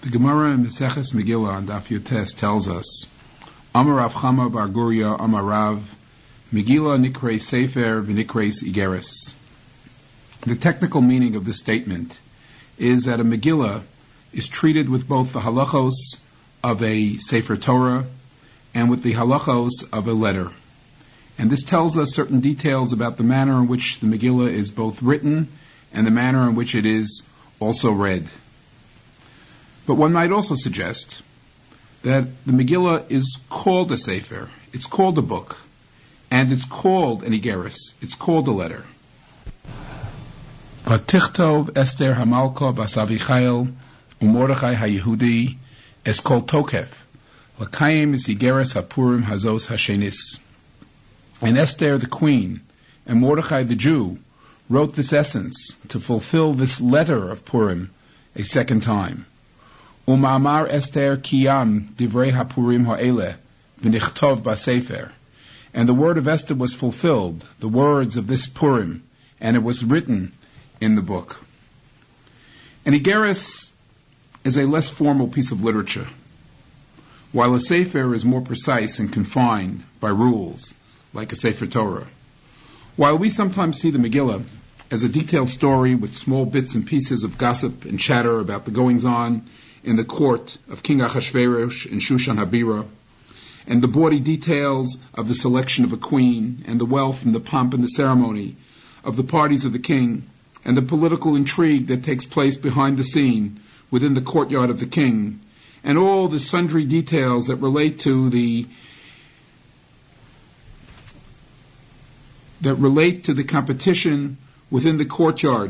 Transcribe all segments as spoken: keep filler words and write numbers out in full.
The Gemara in Maseches Megillah on Daf Yotes tells us, Amar Rav Chama bar Guria Amar Rav, Megillah Nikreis Sefer v'Nikreis Igeres. The technical meaning of this statement is that a Megillah is treated with both the halachos of a Sefer Torah and with the halachos of a letter. And this tells us certain details about the manner in which the Megillah is both written and the manner in which it is also read. But one might also suggest that the Megillah is called a Sefer, it's called a book, and it's called an Igeres, it's called a letter. Vatichtov Esther Hamalka Vasavichael Umordechai HaYehudi Es Kol Tokef Lakayim is Igeres HaPurim Hazos Hashenis. And Esther the queen and Mordechai the Jew wrote this essence to fulfill this letter of Purim a second time. Umamar Esther Kiyam Divrei HaPurim Ha'eleh V'nichtov B'Sefer. And the word of Esther was fulfilled, the words of this Purim, and it was written in the book. An Igeres is a less formal piece of literature, while a Sefer is more precise and confined by rules, like a Sefer Torah. While we sometimes see the Megillah as a detailed story with small bits and pieces of gossip and chatter about the goings-on in the court of King Achashverosh in Shushan Habira, and the bawdy details of the selection of a queen, and the wealth and the pomp and the ceremony of the parties of the king, and the political intrigue that takes place behind the scene within the courtyard of the king, and all the sundry details that relate to the that relate to the competition within the courtyard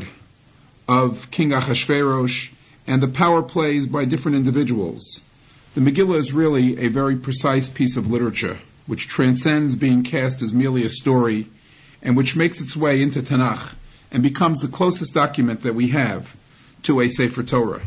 of King Achashverosh and the power plays by different individuals. The Megillah is really a very precise piece of literature, which transcends being cast as merely a story, and which makes its way into Tanakh, and becomes the closest document that we have to a Sefer Torah.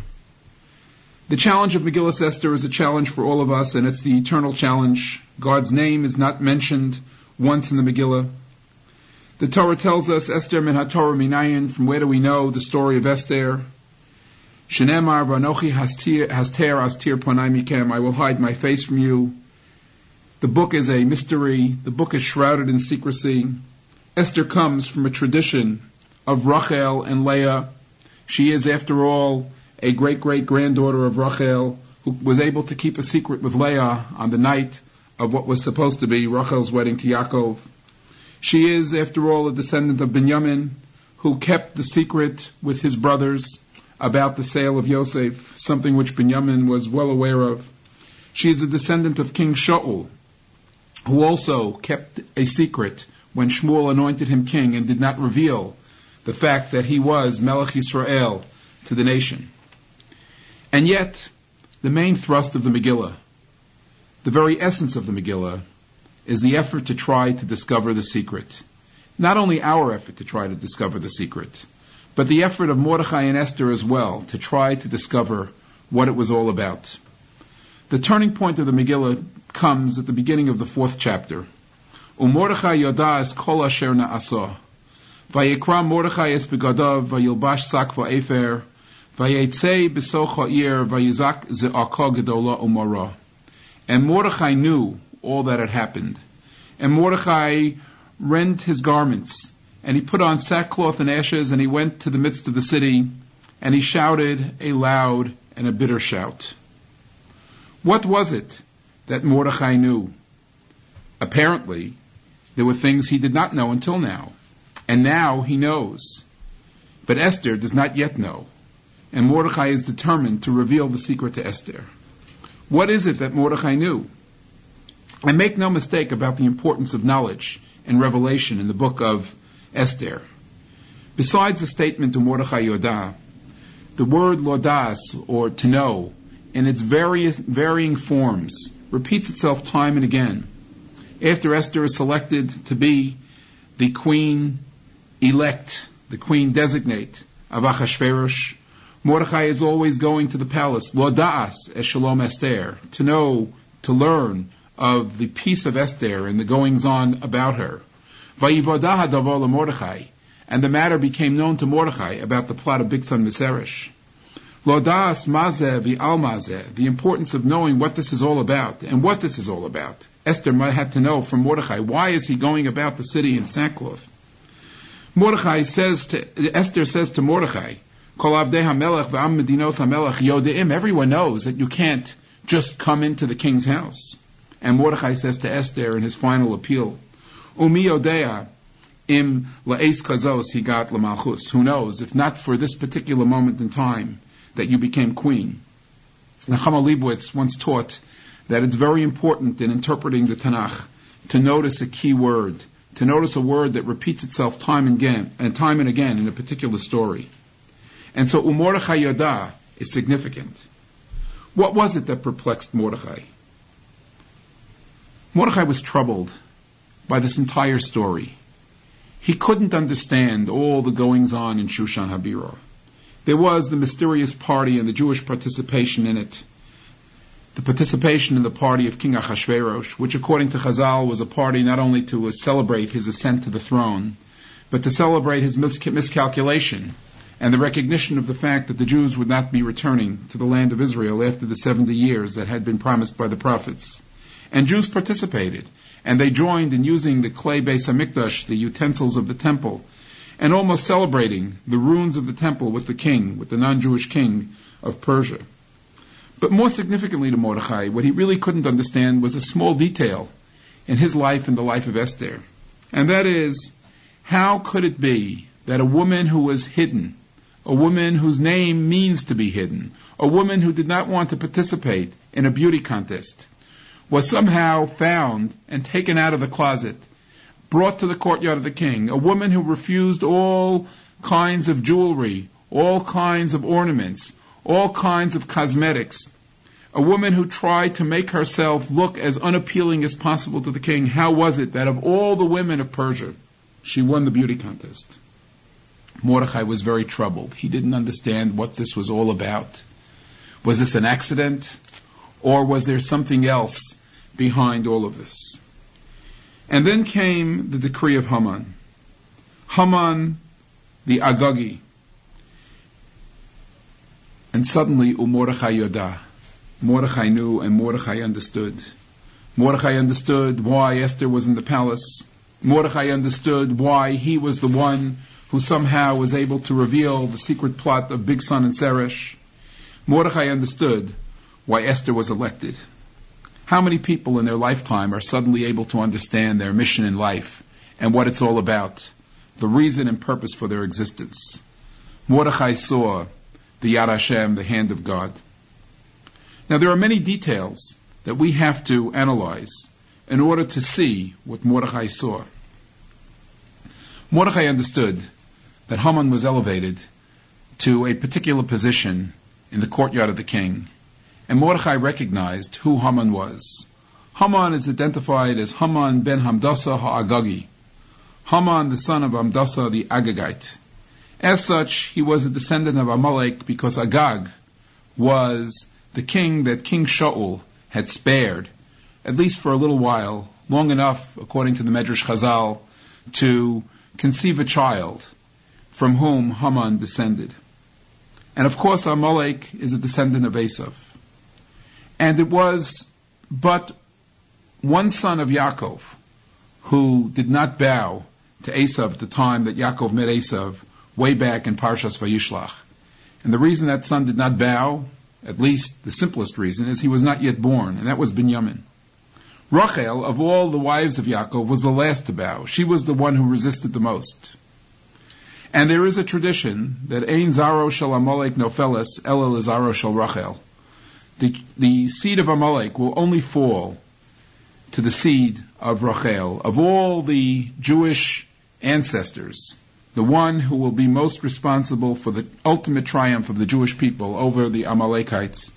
The challenge of Megillah Esther is a challenge for all of us, and it's the eternal challenge. God's name is not mentioned once in the Megillah. The Torah tells us, Esther min ha-Torah minayin, from where do we know the story of Esther? Shenemar v'anochi haster astir panai mikem, I will hide my face from you. The book is a mystery. The book is shrouded in secrecy. Esther comes from a tradition of Rachel and Leah. She is, after all, a great-great-granddaughter of Rachel, who was able to keep a secret with Leah on the night of what was supposed to be Rachel's wedding to Yaakov. She is, after all, a descendant of Binyamin, who kept the secret with his brothers about the sale of Yosef, something which Binyamin was well aware of. She is a descendant of King Shaul, who also kept a secret when Shmuel anointed him king and did not reveal the fact that he was Melech Yisrael to the nation. And yet, the main thrust of the Megillah, the very essence of the Megillah, is the effort to try to discover the secret. Not only our effort to try to discover the secret, but the effort of Mordechai and Esther as well to try to discover what it was all about. The turning point of the Megillah comes at the beginning of the fourth chapter. Umordechai yoda es kol asher na'asah. Vayikra Mordechai es begadav, vayilbash sak va'efer, vayetzei besoch ha'ir, vayizak ze'aka gedola umara. And Mordechai knew all that had happened. And Mordechai rent his garments, and he put on sackcloth and ashes, and he went to the midst of the city, and he shouted a loud and a bitter shout. What was it that Mordechai knew? Apparently, there were things he did not know until now, and now he knows. But Esther does not yet know, and Mordechai is determined to reveal the secret to Esther. What is it that Mordechai knew? And make no mistake about the importance of knowledge and revelation in the book of Esther. Besides the statement to Mordechai Yoda, the word lodas, or to know, in its various varying forms, repeats itself time and again. After Esther is selected to be the queen elect, the queen designate of Achashverosh, Mordechai is always going to the palace, lodas es shalom Esther, to know, to learn of the peace of Esther and the goings-on about her. Vayivadah hadavar Mordechai, and the matter became known to Mordechai about the plot of Bigsan Viseresh. Lodas mazeh v'almazeh, the importance of knowing what this is all about and what this is all about. Esther had to know from Mordechai, why is he going about the city in sackcloth? Mordechai says to, Esther says to Mordechai, Kol avdei hamelech v'am medinos hamelech yodeim, everyone knows that you can't just come into the king's house. And Mordechai says to Esther in his final appeal, Umi yodea im la'es kazos higat l'malchus, who knows, if not for this particular moment in time, that you became queen. Nechama Leibowitz once taught that it's very important in interpreting the Tanakh to notice a key word, to notice a word that repeats itself time and again, and time and again in a particular story. And so Mordechai Yada is significant. What was it that perplexed Mordechai? Mordechai was troubled by this entire story. He couldn't understand all the goings-on in Shushan Habira. There was the mysterious party and the Jewish participation in it. The participation in the party of King Achashverosh, which according to Chazal was a party not only to celebrate his ascent to the throne, but to celebrate his mis- miscalculation and the recognition of the fact that the Jews would not be returning to the land of Israel after the seventy years that had been promised by the prophets. And Jews participated, and they joined in using the clay Beis HaMikdash, the utensils of the temple, and almost celebrating the ruins of the temple with the king, with the non-Jewish king of Persia. But more significantly to Mordechai, what he really couldn't understand was a small detail in his life and the life of Esther. And that is, how could it be that a woman who was hidden, a woman whose name means to be hidden, a woman who did not want to participate in a beauty contest, was somehow found and taken out of the closet, brought to the courtyard of the king, a woman who refused all kinds of jewelry, all kinds of ornaments, all kinds of cosmetics, a woman who tried to make herself look as unappealing as possible to the king. How was it that of all the women of Persia, she won the beauty contest? Mordechai was very troubled. He didn't understand what this was all about. Was this an accident, or was there something else behind all of this? And then came the decree of Haman. Haman, the Agagi. And suddenly, Mordechai Yoda. Mordechai knew and Mordechai understood. Mordechai understood why Esther was in the palace. Mordechai understood why he was the one who somehow was able to reveal the secret plot of Bigsan and Seresh. Mordechai understood why Esther was elected. How many people in their lifetime are suddenly able to understand their mission in life and what it's all about, the reason and purpose for their existence? Mordechai saw the Yad Hashem, the hand of God. Now there are many details that we have to analyze in order to see what Mordechai saw. Mordechai understood that Haman was elevated to a particular position in the courtyard of the king. And Mordechai recognized who Haman was. Haman is identified as Haman ben Hamdasa ha'Agagi. Haman, the son of Hamdasa the Agagite. As such, he was a descendant of Amalek because Agag was the king that King Shaul had spared, at least for a little while, long enough, according to the Medrash Chazal, to conceive a child from whom Haman descended. And of course, Amalek is a descendant of Esav. And it was but one son of Yaakov who did not bow to Esav at the time that Yaakov met Esav way back in Parshas Vayishlach. And the reason that son did not bow, at least the simplest reason, is he was not yet born, and that was Binyamin. Rachel, of all the wives of Yaakov, was the last to bow. She was the one who resisted the most. And there is a tradition that Ein Zaro Shel Amalek Nofeles Elel Zaro Shel Rachel. The, the seed of Amalek will only fall to the seed of Rachel. Of all the Jewish ancestors, the one who will be most responsible for the ultimate triumph of the Jewish people over the Amalekites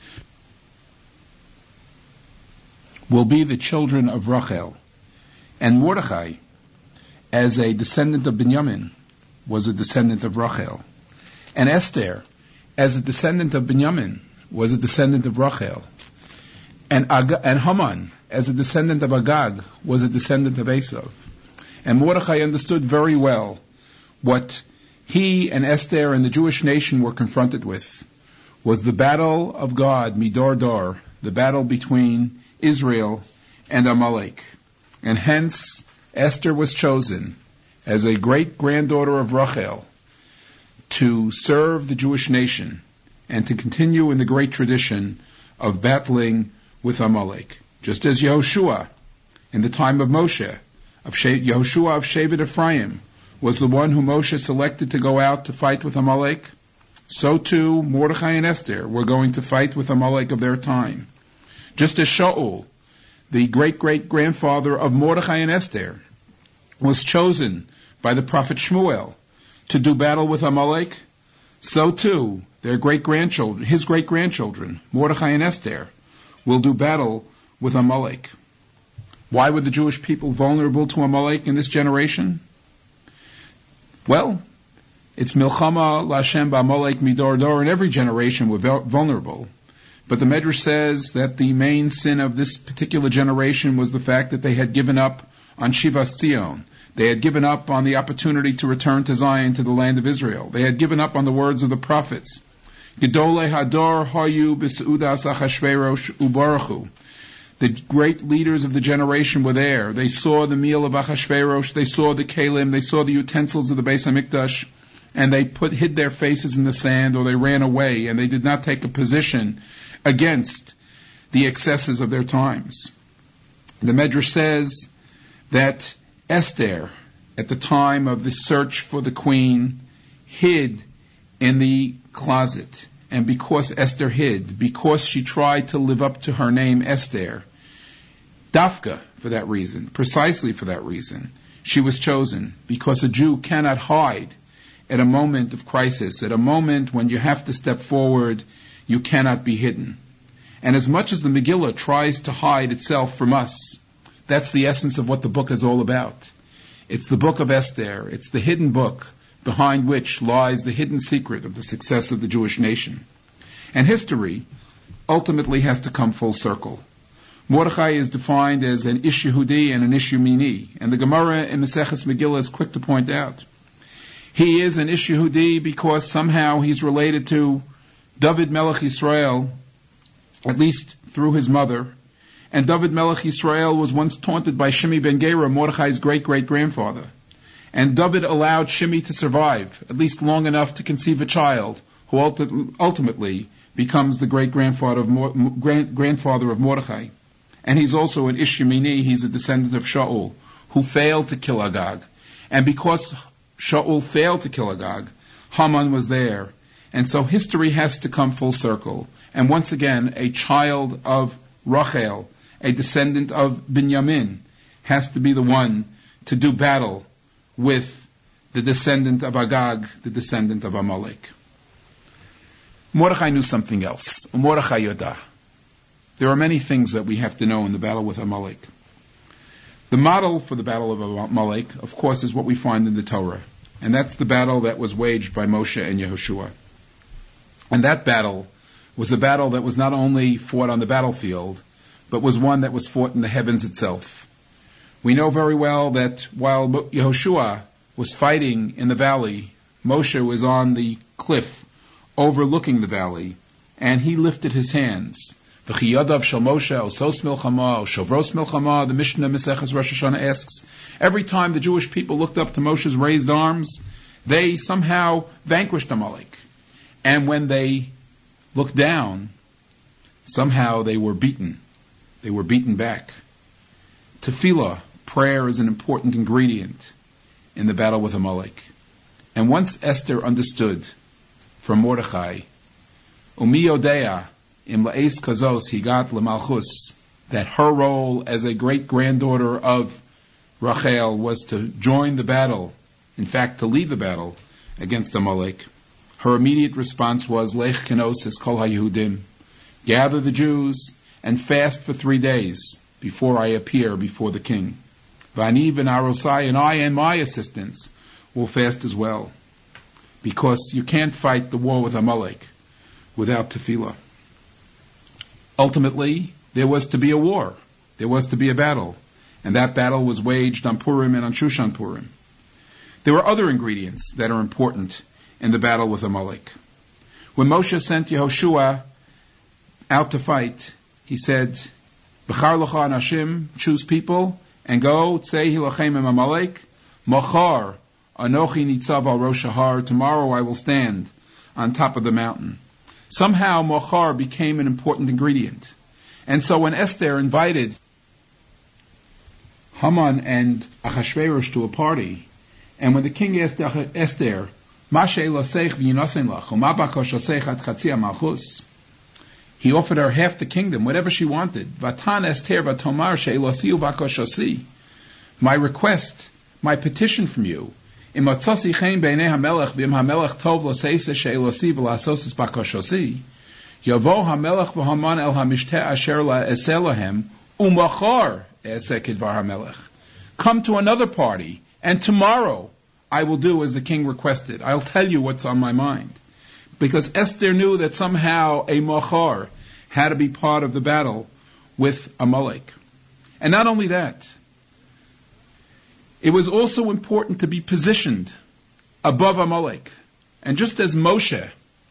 will be the children of Rachel. And Mordechai, as a descendant of Binyamin, was a descendant of Rachel. And Esther, as a descendant of Binyamin, was a descendant of Rachel. And, Ag- and Haman, as a descendant of Agag, was a descendant of Esav. And Mordechai understood very well what he and Esther and the Jewish nation were confronted with, was the battle of God, Midor Dor, the battle between Israel and Amalek. And hence, Esther was chosen as a great-granddaughter of Rachel to serve the Jewish nation and to continue in the great tradition of battling with Amalek. Just as Yehoshua, in the time of Moshe, of She- Yehoshua of Shevet Ephraim, was the one who Moshe selected to go out to fight with Amalek, so too Mordechai and Esther were going to fight with Amalek of their time. Just as Shaul, the great-great-grandfather of Mordechai and Esther, was chosen by the prophet Shmuel to do battle with Amalek, so too their great-grandchildren, his great-grandchildren, Mordechai and Esther, will do battle with Amalek. Why were the Jewish people vulnerable to Amalek in this generation? Well, it's Milchama Lashem Ba'Amalek Midor Dor. In every generation were vulnerable. But the Medrash says that the main sin of this particular generation was the fact that they had given up on Shivas Tzion. They had given up on the opportunity to return to Zion, to the land of Israel. They had given up on the words of the prophets. Gedolei Hador Hayu B'Seudas Achashverosh Ubarachu. The great leaders of the generation were there. They saw the meal of Achashverosh, they saw the kalim, they saw the utensils of the Beis HaMikdash, and they put hid their faces in the sand, or they ran away, and they did not take a position against the excesses of their times. The Medrash says that Esther, at the time of the search for the queen, hid in the closet. And because Esther hid, because she tried to live up to her name Esther, Dafka, for that reason, precisely for that reason, she was chosen, because a Jew cannot hide at a moment of crisis, at a moment when you have to step forward, you cannot be hidden. And as much as the Megillah tries to hide itself from us, that's the essence of what the book is all about. It's the book of Esther. It's the hidden book behind which lies the hidden secret of the success of the Jewish nation. And history ultimately has to come full circle. Mordechai is defined as an Ish Yehudi and an Ish Yemini, and the Gemara in Maseches Megillah is quick to point out. He is an Ish Yehudi because somehow he's related to David Melech Yisrael, at least through his mother. And David Melech Yisrael was once taunted by Shimi ben Gera, Mordechai's great-great-grandfather. And David allowed Shimi to survive, at least long enough to conceive a child, who ultimately becomes the great-grandfather of, Mor- grand- grandfather of Mordechai. And he's also an Ish Yemini, he's a descendant of Shaul, who failed to kill Agag. And because Shaul failed to kill Agag, Haman was there. And so history has to come full circle. And once again, a child of Rachel, a descendant of Binyamin, has to be the one to do battle with the descendant of Agag, the descendant of Amalek. Mordechai knew something else. Mordechai Yodah. There are many things that we have to know in the battle with Amalek. The model for the battle of Amalek, of course, is what we find in the Torah. And that's the battle that was waged by Moshe and Yehoshua. And that battle was a battle that was not only fought on the battlefield, but was one that was fought in the heavens itself. We know very well that while Yehoshua was fighting in the valley, Moshe was on the cliff overlooking the valley, and he lifted his hands. V'chiyadav shel Moshe osos milchama o shavros milchama. The Mishnah Maseches Rosh Hashanah asks, every time the Jewish people looked up to Moshe's raised arms, they somehow vanquished Amalek. And when they looked down, somehow they were beaten. They were beaten back. Tefillah, prayer, is an important ingredient in the battle with Amalek. And once Esther understood from Mordechai, Umi Yodea, im la'es kazos higat lemalchus, that her role as a great-granddaughter of Rachel was to join the battle, in fact, to lead the battle against Amalek, her immediate response was, Lech kenosis kol ha-Yehudim, gather the Jews and fast for three days before I appear before the king. Vani v'narosai, and I and my assistants will fast as well. Because you can't fight the war with Amalek without tefillah. Ultimately, there was to be a war. There was to be a battle. And that battle was waged on Purim and on Shushan Purim. There were other ingredients that are important in the battle with Amalek. When Moshe sent Yehoshua out to fight, he said, B'char l'cha anashim, choose people, and go, tzei hilachem em Amalek, machar, anochi nitzav al rosh har, tomorrow I will stand on top of the mountain. Somehow machar became an important ingredient. And so when Esther invited Haman and Achashverosh to a party, and when the king asked Esther, he offered her half the kingdom, whatever she wanted. My request, my petition from you, Yavo hamelech v'haman el hamishteh asher la'eseh lahem umachar eseh kidvar hamelech. Come to another party, and tomorrow I will do as the king requested. I'll tell you what's on my mind. Because Esther knew that somehow a machar had to be part of the battle with Amalek. And not only that, it was also important to be positioned above Amalek. And just as Moshe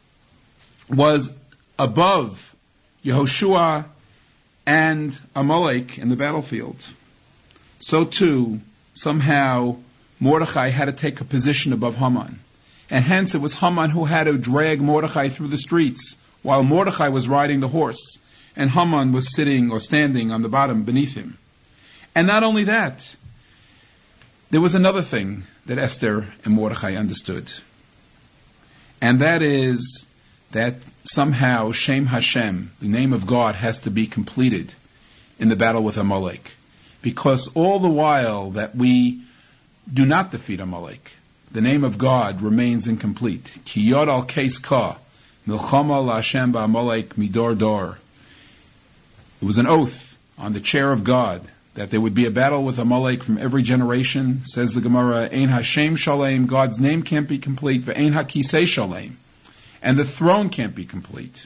was above Yehoshua and Amalek in the battlefield, so too, somehow, Mordechai had to take a position above Haman. And hence it was Haman who had to drag Mordechai through the streets, while Mordechai was riding the horse, and Haman was sitting or standing on the bottom beneath him. And not only that, there was another thing that Esther and Mordechai understood. And that is that somehow Shem Hashem, the name of God, has to be completed in the battle with Amalek. Because all the while that we do not defeat Amalek, the name of God remains incomplete. Ki yod al keis ka, milchama la'Hashem ba'Amalek midor dor. It was an oath on the chair of God that there would be a battle with Amalek from every generation. Says the Gemara, Ein Hashem shalem, God's name can't be complete, ve'ein hakisei shalem, and the throne can't be complete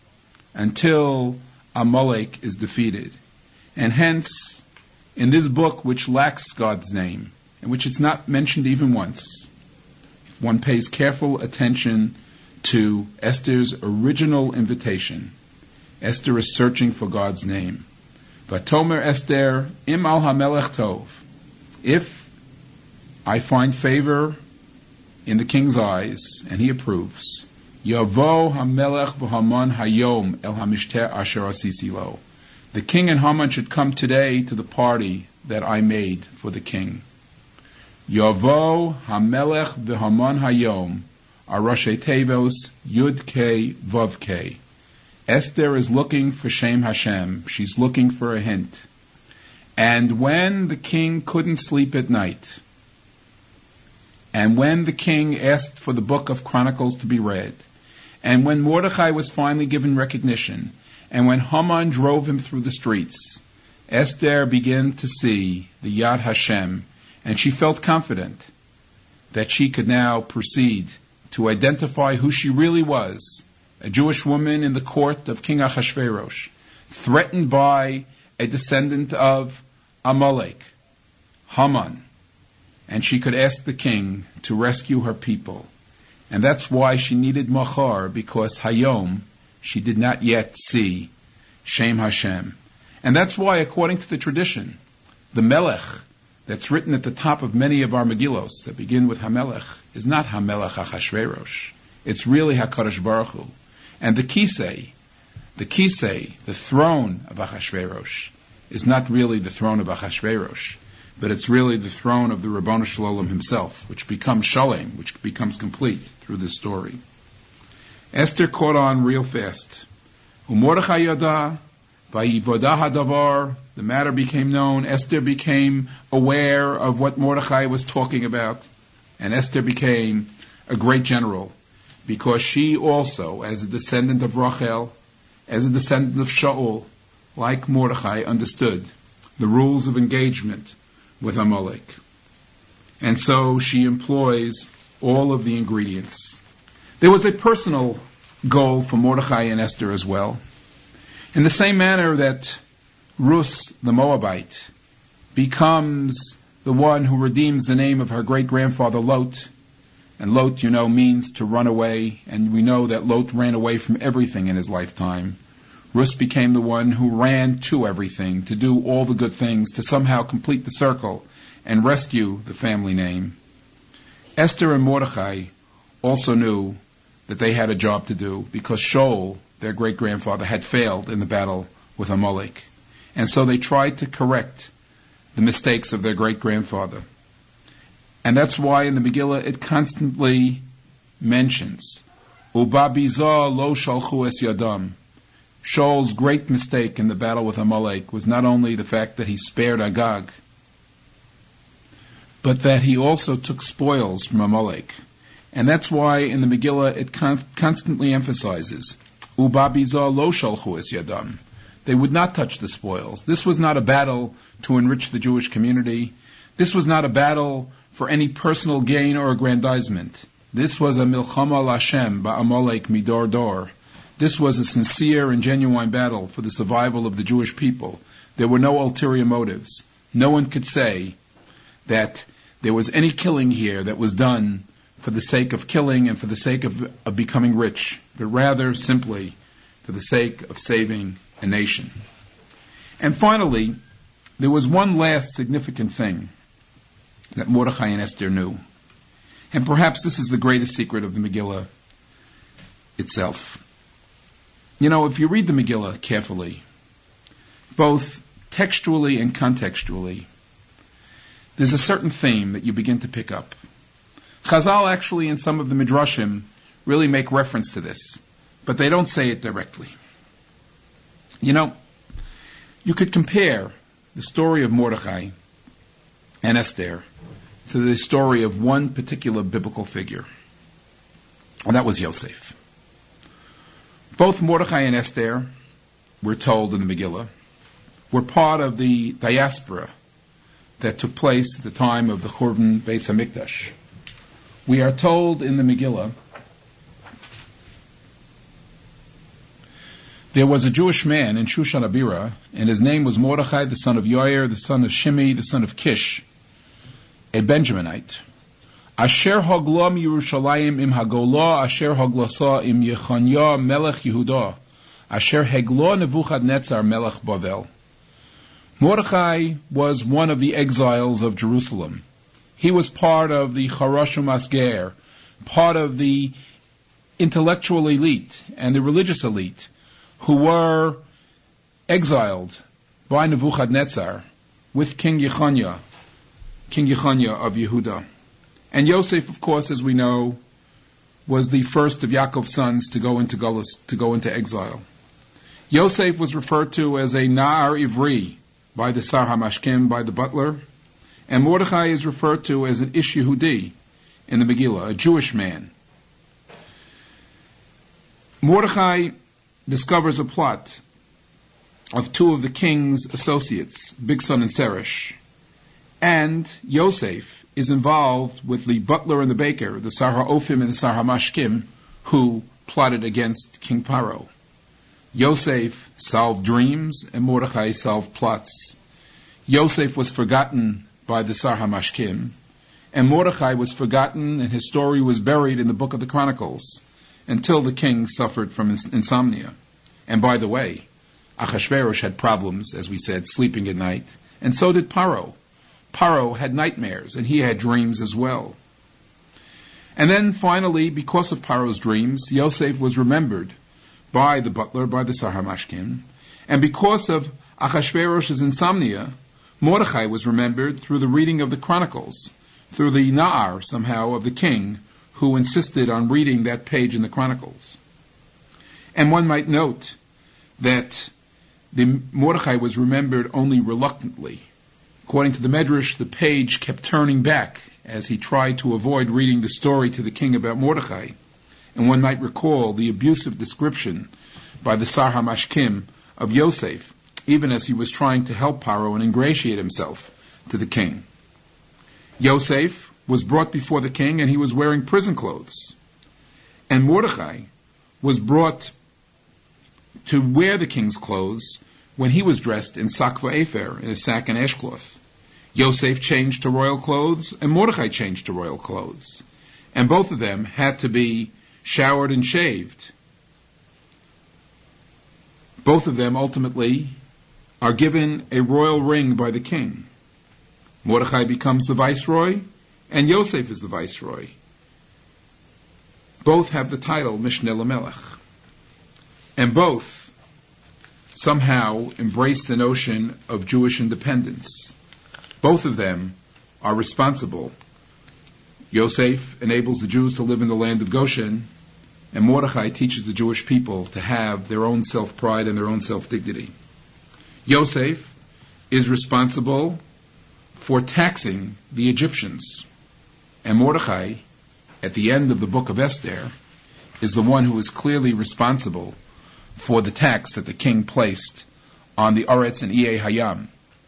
until Amalek is defeated. And hence, in this book which lacks God's name, in which it's not mentioned even once, if one pays careful attention to Esther's original invitation, Esther is searching for God's name. Vatomer Esther, im al hamelech tov. If I find favor in the king's eyes, and he approves, Yavo hamelech v'haman hayom el hamishteh asher asisi lo. The king and Haman should come today to the party that I made for the king. Yavo hamelech v'haman hayom are Rashi Tevos Yud Kei Vav Kei. Esther is looking for Shem Hashem. She's looking for a hint. And when the king couldn't sleep at night, and when the king asked for the book of Chronicles to be read, and when Mordechai was finally given recognition, and when Haman drove him through the streets, Esther began to see the Yad Hashem, and she felt confident that she could now proceed to identify who she really was, a Jewish woman in the court of King Achashverosh, threatened by a descendant of Amalek, Haman, and she could ask the king to rescue her people. And that's why she needed Machar, because Hayom, she did not yet see Shem Hashem. And that's why, according to the tradition, the Melech that's written at the top of many of our Megillos that begin with Hamelech is not Hamelech Achashverosh. It's really HaKadosh Baruch Hu. And the Kisei, the Kisei, the throne of Achashverosh, is not really the throne of Achashverosh, but it's really the throne of the Ribono Shel Olam himself, which becomes Shalem, which becomes complete through this story. Esther caught on real fast. Umordechai yada, vayivodah hadavar, the matter became known. Esther became aware of what Mordechai was talking about, and Esther became a great general, because she also, as a descendant of Rachel, as a descendant of Shaul, like Mordechai, understood the rules of engagement with Amalek. And so she employs all of the ingredients. There was a personal goal for Mordechai and Esther as well. In the same manner that Ruth, the Moabite, becomes the one who redeems the name of her great-grandfather Lot, And Lot, you know, means to run away, and we know that Lot ran away from everything in his lifetime. Rus became the one who ran to everything, to do all the good things, to somehow complete the circle and rescue the family name. Esther and Mordechai also knew that they had a job to do because Shaul, their great-grandfather, had failed in the battle with Amalek. And so they tried to correct the mistakes of their great-grandfather. And that's why in the Megillah it constantly mentions, Uba bizah lo shalchu es yadam. Shaul's great mistake in the battle with Amalek was not only the fact that he spared Agag, but that he also took spoils from Amalek. And that's why in the Megillah it con- constantly emphasizes, Uba bizah lo shalchu es yadam. They would not touch the spoils. This was not a battle to enrich the Jewish community. This was not a battle for any personal gain or aggrandizement. This was a milchama l'Hashem ba'amalek midor dor. This was a sincere and genuine battle for the survival of the Jewish people. There were no ulterior motives. No one could say that there was any killing here that was done for the sake of killing and for the sake of, of becoming rich, but rather simply for the sake of saving a nation. And finally, there was one last significant thing that Mordechai and Esther knew. And perhaps this is the greatest secret of the Megillah itself. You know, if you read the Megillah carefully, both textually and contextually, there's a certain theme that you begin to pick up. Chazal actually in some of the Midrashim really make reference to this, but they don't say it directly. You know, you could compare the story of Mordechai and Esther to the story of one particular biblical figure, and that was Yosef. Both Mordechai and Esther, we're told in the Megillah, were part of the diaspora that took place at the time of the Churban Beis HaMikdash. We are told in the Megillah, there was a Jewish man in Shushan Abira, and his name was Mordechai, the son of Yair, the son of Shimei, the son of Kish, a Benjaminite. Asher haglam Yerushalayim im hagolah, asher haglasa im Yechanya melech Yehuda, asher hagla Nebuchadnezzar melech Bavel. Mordechai was one of the exiles of Jerusalem. He was part of the Charashim Asger, part of the intellectual elite and the religious elite who were exiled by Nebuchadnezzar with King Yechanya, King Yechanya of Yehuda. And Yosef, of course, as we know, was the first of Yaakov's sons to go into Golus, to go into exile. Yosef was referred to as a Na'ar Ivri by the Sar HaMashkim, by the butler, and Mordechai is referred to as an Ish Yehudi in the Megillah, a Jewish man. Mordechai discovers a plot of two of the king's associates, Bigsan and Seresh, and Yosef is involved with the butler and the baker, the Sar HaOfim and the Sar HaMashkim, who plotted against King Paro. Yosef solved dreams and Mordechai solved plots. Yosef was forgotten by the Sar HaMashkim, and Mordechai was forgotten and his story was buried in the book of the Chronicles until the king suffered from ins- insomnia. And by the way, Achashverosh had problems, as we said, sleeping at night, and so did Paro. Paro had nightmares, and he had dreams as well. And then finally, because of Paro's dreams, Yosef was remembered by the butler, by the Sar HaMashkim, and because of Achashverosh's insomnia, Mordechai was remembered through the reading of the Chronicles, through the Na'ar, somehow, of the king, who insisted on reading that page in the Chronicles. And one might note that the Mordechai was remembered only reluctantly. According to the Medrash, the page kept turning back as he tried to avoid reading the story to the king about Mordechai. And one might recall the abusive description by the Sar HaMashkim of Yosef, even as he was trying to help Paro and ingratiate himself to the king. Yosef was brought before the king and he was wearing prison clothes. And Mordechai was brought to wear the king's clothes when he was dressed in sakva efer, in a sack and ashcloth. Yosef changed to royal clothes and Mordechai changed to royal clothes. and both of them had to be showered and shaved. Both of them ultimately are given a royal ring by the king. Mordechai becomes the viceroy, and Yosef is the viceroy. Both have the title Mishneh Lamelech. And both somehow embrace the notion of Jewish independence. Both of them are responsible. Yosef enables the Jews to live in the land of Goshen, and Mordechai teaches the Jewish people to have their own self-pride and their own self-dignity. Yosef is responsible for taxing the Egyptians, and Mordechai, at the end of the book of Esther, is the one who is clearly responsible for the tax that the king placed on the Aretz and Iye Hayam.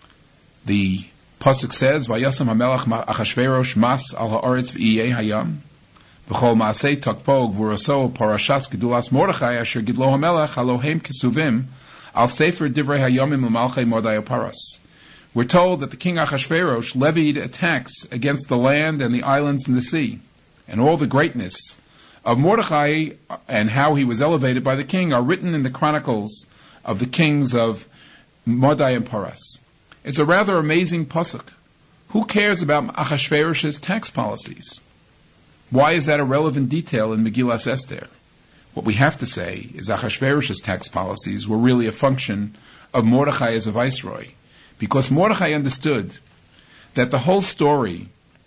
The pasuk says, "Vayasam hamelach Achashverosh mas al haaretz v'Iye Hayam, v'chol maasei takpo gvuraso parashas gedulas Mordechai asher gidlo hamelach halohem kesuvim al sefer divrei hayamim u'malchei Mordai Paras." We're told that the king Achashverosh levied a tax against the land and the islands and the sea, and all the greatness of Mordechai and how he was elevated by the king are written in the chronicles of the kings of Mordai and Paras. It's a rather amazing pasuk. Who cares about Achashverosh's tax policies? Why is that a relevant detail in Megillas Esther? What we have to say is Achashverosh's tax policies were really a function of Mordechai as a viceroy, because Mordechai understood that the whole story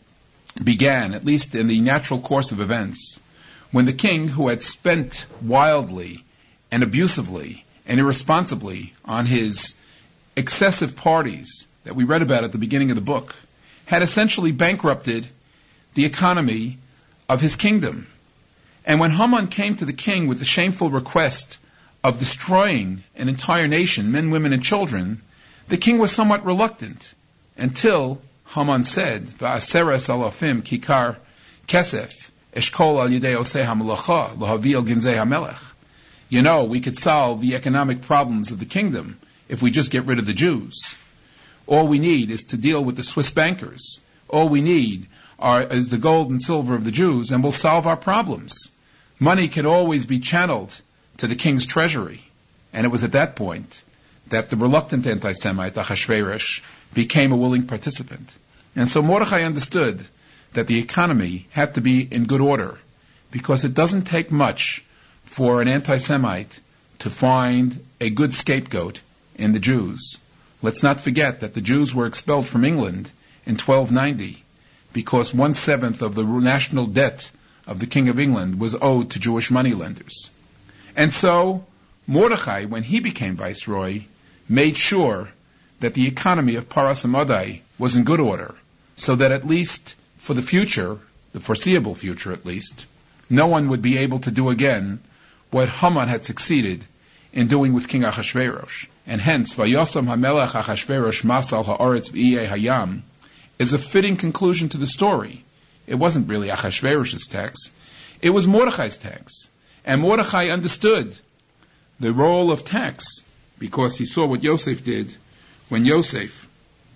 began, at least in the natural course of events, when the king, who had spent wildly and abusively and irresponsibly on his excessive parties that we read about at the beginning of the book, had essentially bankrupted the economy of his kingdom. And when Haman came to the king with the shameful request of destroying an entire nation, men, women, and children, the king was somewhat reluctant, until Haman said, "Va'aseres alafim kikar kesef eshkol al yidei osei hamelacha lahavi al ginzei hamelech." You know, we could solve the economic problems of the kingdom if we just get rid of the Jews. All we need is to deal with the Swiss bankers. All we need are, is the gold and silver of the Jews, and we'll solve our problems. Money can always be channeled to the king's treasury. And it was at that point that the reluctant anti-Semite, Achashverosh, became a willing participant. And so Mordechai understood that the economy had to be in good order, because it doesn't take much for an anti-Semite to find a good scapegoat in the Jews. Let's not forget that the Jews were expelled from England in twelve ninety because one-seventh of the national debt of the King of England was owed to Jewish moneylenders. And so Mordechai, when he became viceroy, made sure that the economy of Paras and Madai was in good order, so that at least for the future, the foreseeable future at least, no one would be able to do again what Haman had succeeded in doing with King Achashverosh. And hence, Vayosam HaMelech Achashverosh Masal Ha'aretz V'Iyeh Hayam is a fitting conclusion to the story. It wasn't really Achashverosh's tax, it was Mordechai's tax. And Mordechai understood the role of tax because he saw what Yosef did when Yosef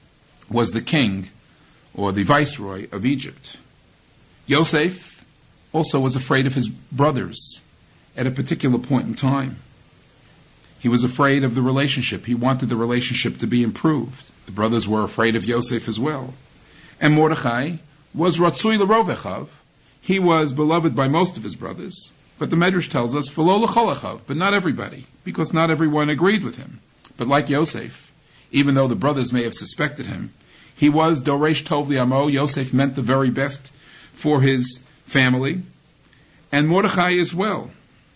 was the king or the viceroy of Egypt. Yosef also was afraid of his brothers at a particular point in time. He was afraid of the relationship. He wanted the relationship to be improved. The brothers were afraid of Yosef as well. And Mordechai was Ratzui L'Rovechav. He was beloved by most of his brothers. But the Medrash tells us, V'lo l'chol, but not everybody, because not everyone agreed with him. But like Yosef, even though the brothers may have suspected him, he was Doresh Tov Li'amo. Yosef meant the very best for his family, and Mordechai as well.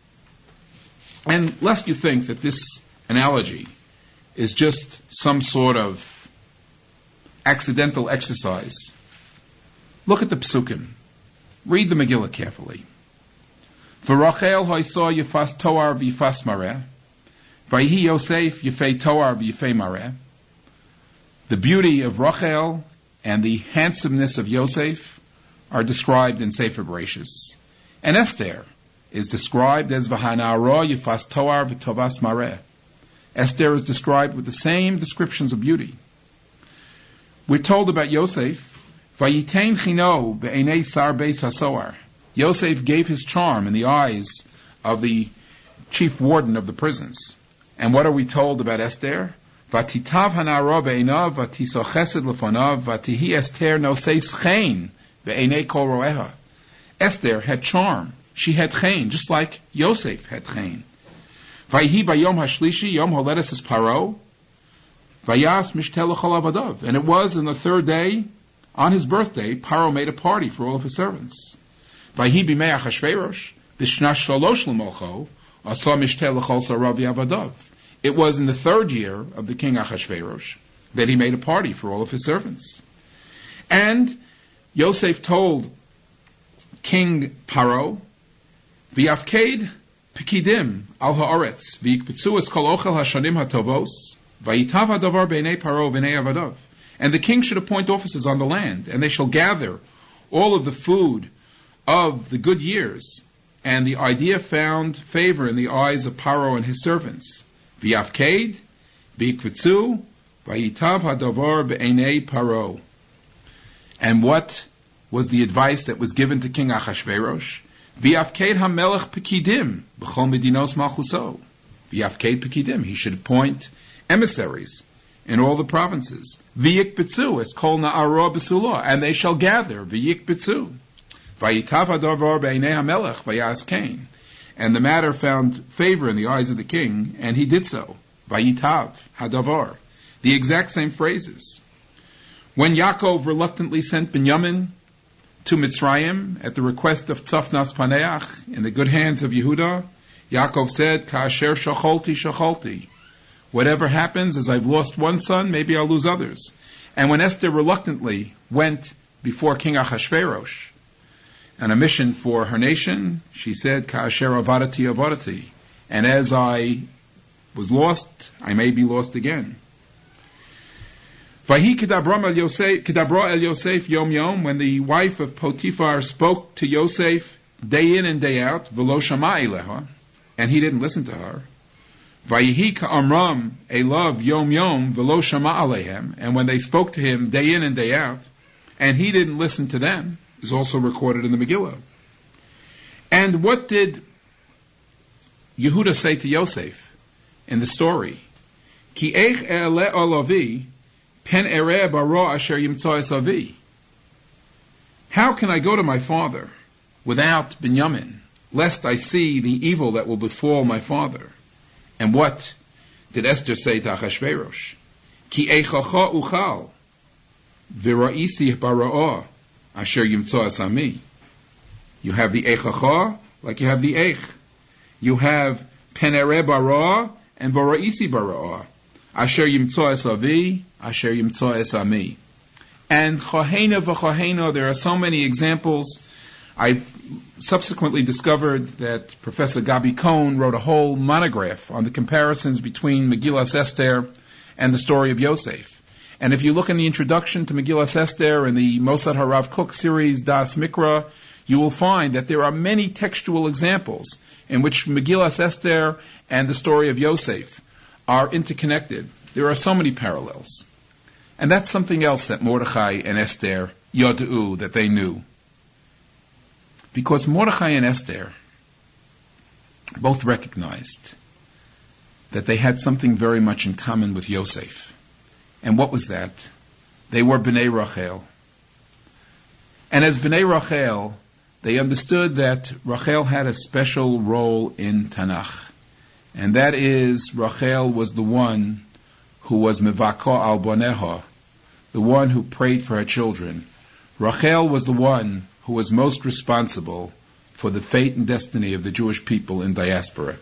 And lest you think that this analogy is just some sort of accidental exercise, look at the Psukim. Read the Megillah carefully. V'Rachel hoysa yifas toar v'yifas mareh, v'yihi Yosef yifei toar v'yifei mareh. The beauty of Rachel and the handsomeness of Yosef are described in Sefer Bereshis. And Esther is described as V'hana'ara yifas toar v'tovas mareh. Esther is described with the same descriptions of beauty. We're told about Yosef, V'yitein chino be'enei sar beis hasoar. Yosef gave his charm in the eyes of the chief warden of the prisons. And what are we told about Esther? Vatitav hanara be'einav, vatiso chesed lefonav, vatihi Esther noseis chen be'enei kol roeha. Esther had charm. She had chen, just like Yosef had chen. Vayhi bayom hashlishi, yom holedes es paro, vayas mishtel l'chol avadav. And it was in the third day, on his birthday, Paro made a party for all of his servants. Vayhi b'mei Achashverosh, b'shna shalosh l'molcho, asa mishtel l'chol sarav avadav. It was in the third year of the king Achashverosh that he made a party for all of his servants. And Yosef told King Paro, V'yafked Pekidim al haaretz, v'yikbetzu es kol ochel hashanim hatovos, v'yitav hadavar b'nei Paro v'nei avadav. And the king should appoint officers on the land, and they shall gather all of the food of the good years. And the idea found favor in the eyes of Paro and his servants. V'yafked, v'yikbetzu, v'yitav hadavar b'nei Paro. And what was the advice that was given to King Achashverosh? V'yafked hamelech pekidim b'chol medinos malchuso. V'yafked pekidim. He should appoint emissaries in all the provinces. V'yikbetzu es kol na'ara b'sulah. And they shall gather. V'yikbetzu. V'yitav hadavar b'nei hamelech v'yas kain. And the matter found favor in the eyes of the king, and he did so. V'yitav hadavar. The exact same phrases. When Yaakov reluctantly sent Binyamin to Mitzrayim at the request of Tzafnas Paneach in the good hands of Yehuda, Yaakov said, Ka'asher shacholti shacholti. Whatever happens, as I've lost one son, maybe I'll lose others. And when Esther reluctantly went before King Achashverosh on a mission for her nation, she said, Ka'asher avadati avadati. And as I was lost, I may be lost again. Vahi kedabra el Yosef yom yom, when the wife of Potiphar spoke to Yosef day in and day out, v'lo shama'i leha, and he didn't listen to her. Vayihi ka'amram elav yom yom v'lo shama'a lehem, and when they spoke to him day in and day out, and he didn't listen to them, is also recorded in the Megillah. And what did Yehuda say to Yosef in the story? Ki eich e'ele olavi pen ereh baro asher yimtza es avi. How can I go to my father without Binyamin, lest I see the evil that will befall my father? And what did Esther say to Achashverosh? Ki eichacha uchal v'ra'isi bara'ah asher yimtza es ami. You have the eichacha like you have the eich. You have pen ereh bara and v'ra'isi bara'ah. Asher yimtza es avi, asher yimtza es ami. And chahena v'chahena, there are so many examples. I subsequently discovered that Professor Gabi Cohn wrote a whole monograph on the comparisons between Megillas Esther and the story of Yosef. And if you look in the introduction to Megillas Esther in the Mossad Harav Kook series, Das Mikra, you will find that there are many textual examples in which Megillas Esther and the story of Yosef are interconnected. There are so many parallels. And that's something else that Mordechai and Esther yadu, that they knew. Because Mordechai and Esther both recognized that they had something very much in common with Yosef. And what was that? They were Bnei Rachel. And as Bnei Rachel, they understood that Rachel had a special role in Tanakh. And that is, Rachel was the one who was Mevako al Boneha, the one who prayed for her children. Rachel was the one who was most responsible for the fate and destiny of the Jewish people in diaspora.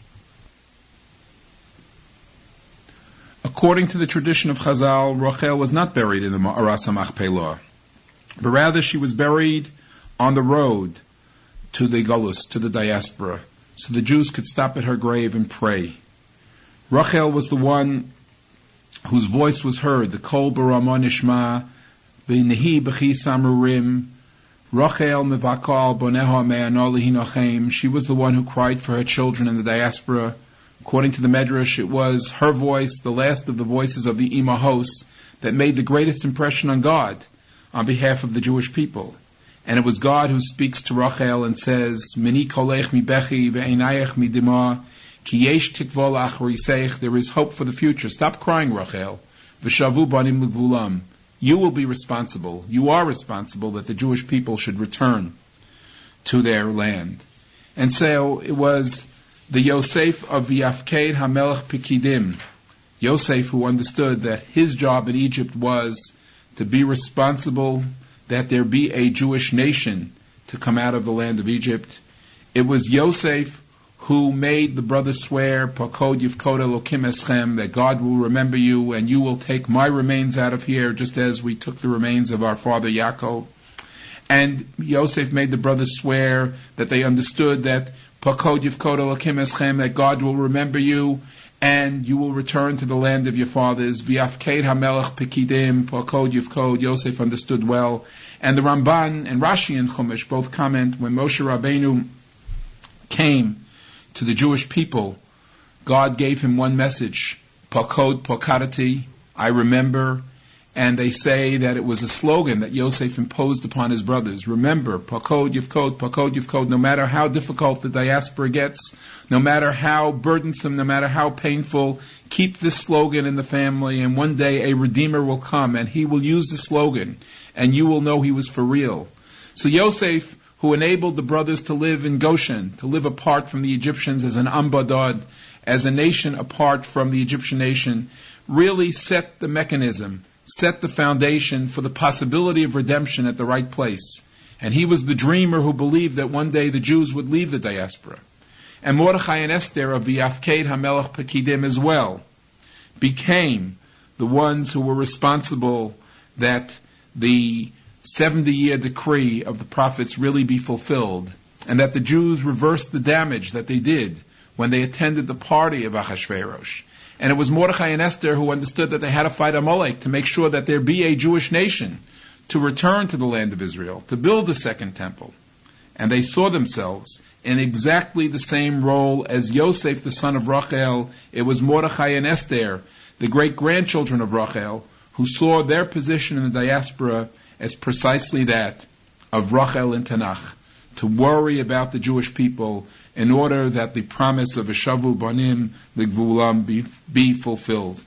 According to the tradition of Chazal, Rachel was not buried in the Ma'aras HaMachpelah, but rather she was buried on the road to the Golus, to the diaspora, so the Jews could stop at her grave and pray. Rachel was the one whose voice was heard, the Kol Barama Nishma, B'nehi B'chi Samurim, Rachel Mevakal Boneha Me'anoli Hinochem. She was the one who cried for her children in the diaspora. According to the Medrash, it was her voice, the last of the voices of the Imahos, that made the greatest impression on God on behalf of the Jewish people. And it was God who speaks to Rachel and says, Mini kolech mi bechi ve'einayach mi dima, ki yesh tikva la'achriseich, there is hope for the future. Stop crying, Rachel. V'shavu banim l'gvulam. You will be responsible. You are responsible that the Jewish people should return to their land. And so it was the Yosef of Yafked HaMelech Pekidim, Yosef, who understood that his job in Egypt was to be responsible that there be a Jewish nation to come out of the land of Egypt. It was Yosef who made the brothers swear, Pakod Yivkod Elokim Eschem, that God will remember you and you will take my remains out of here, just as we took the remains of our father Yaakov. And Yosef made the brothers swear that they understood that Pakod Yivkod Elokim Eschem, that God will remember you and you will return to the land of your fathers. V'yafked HaMelech Pekidim, Pakod Yivkod, Yosef understood well. And the Ramban and Rashi and Chumash both comment, when Moshe Rabbeinu came to the Jewish people, God gave him one message, Pakod Pokadati, I remember. And they say that it was a slogan that Yosef imposed upon his brothers. Remember, Pakod Yivkod, Pakod Yivkod, no matter how difficult the diaspora gets, no matter how burdensome, no matter how painful, keep this slogan in the family, and one day a Redeemer will come, and he will use the slogan, and you will know he was for real. So Yosef, who enabled the brothers to live in Goshen, to live apart from the Egyptians as an Ambadad, as a nation apart from the Egyptian nation, really set the mechanism, set the foundation for the possibility of redemption at the right place. And he was the dreamer who believed that one day the Jews would leave the diaspora. And Mordechai and Esther of V'yafked HaMelech Pekidim as well became the ones who were responsible that the seventy-year decree of the prophets really be fulfilled, and that the Jews reversed the damage that they did when they attended the party of Achashverosh. And it was Mordechai and Esther who understood that they had to fight Amalek to make sure that there be a Jewish nation to return to the land of Israel, to build the second temple. And they saw themselves in exactly the same role as Yosef, the son of Rachel. It was Mordechai and Esther, the great-grandchildren of Rachel, who saw their position in the diaspora as precisely that of Rachel in Tanakh, to worry about the Jewish people in order that the promise of V'shavu banim l'gvulam be, be fulfilled.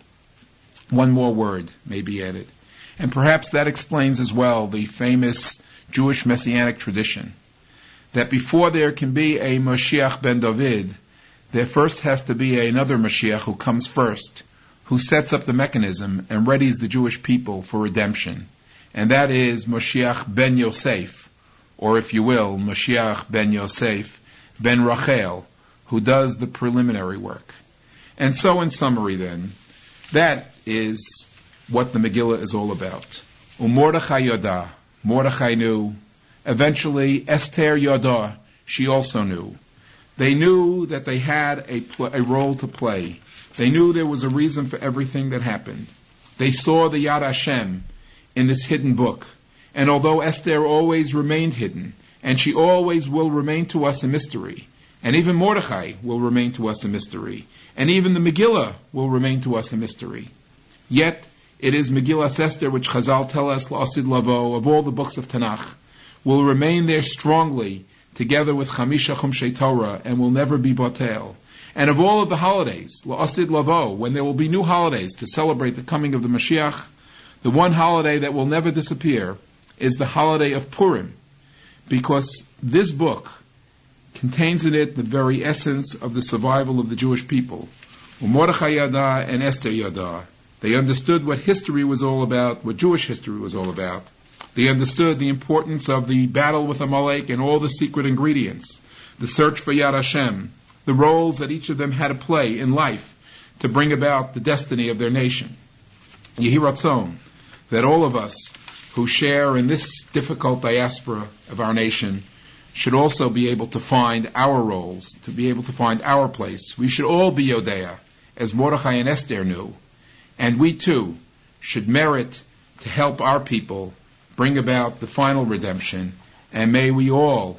One more word may be added. And perhaps that explains as well the famous Jewish messianic tradition, that before there can be a Mashiach ben David, there first has to be another Mashiach who comes first, who sets up the mechanism and readies the Jewish people for redemption. And that is Mashiach ben Yosef, or if you will, Mashiach ben Yosef ben Rachel, who does the preliminary work. And so in summary then, that is what the Megillah is all about. Umordechai Yoda, Mordechai knew. Eventually, Esther Yoda, she also knew. They knew that they had a, pl- a role to play. They knew there was a reason for everything that happened. They saw the Yad Hashem in this hidden book. And although Esther always remained hidden, and she always will remain to us a mystery, and even Mordechai will remain to us a mystery, and even the Megillah will remain to us a mystery, yet it is Megillah Esther, which Chazal tell us, La'asid Lavo, of all the books of Tanakh, will remain there strongly, together with Chamisha Chumshei Torah, and will never be batel. And of all of the holidays, La'asid Lavo, when there will be new holidays to celebrate the coming of the Mashiach, the one holiday that will never disappear is the holiday of Purim, because this book contains in it the very essence of the survival of the Jewish people. Mordechai Yada and Esther Yada, they understood what history was all about, what Jewish history was all about. They understood the importance of the battle with Amalek and all the secret ingredients, the search for Yad Hashem, the roles that each of them had to play in life to bring about the destiny of their nation. Yehi Ratzon, that all of us who share in this difficult diaspora of our nation should also be able to find our roles, to be able to find our place. We should all be Yodea, as Mordechai and Esther knew, and we too should merit to help our people bring about the final redemption, and may we all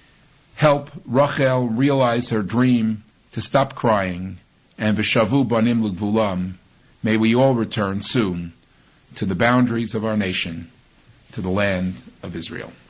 help Rachel realize her dream to stop crying, and V'shavu banim l'gvulam, may we all return soon to the boundaries of our nation, to the land of Israel.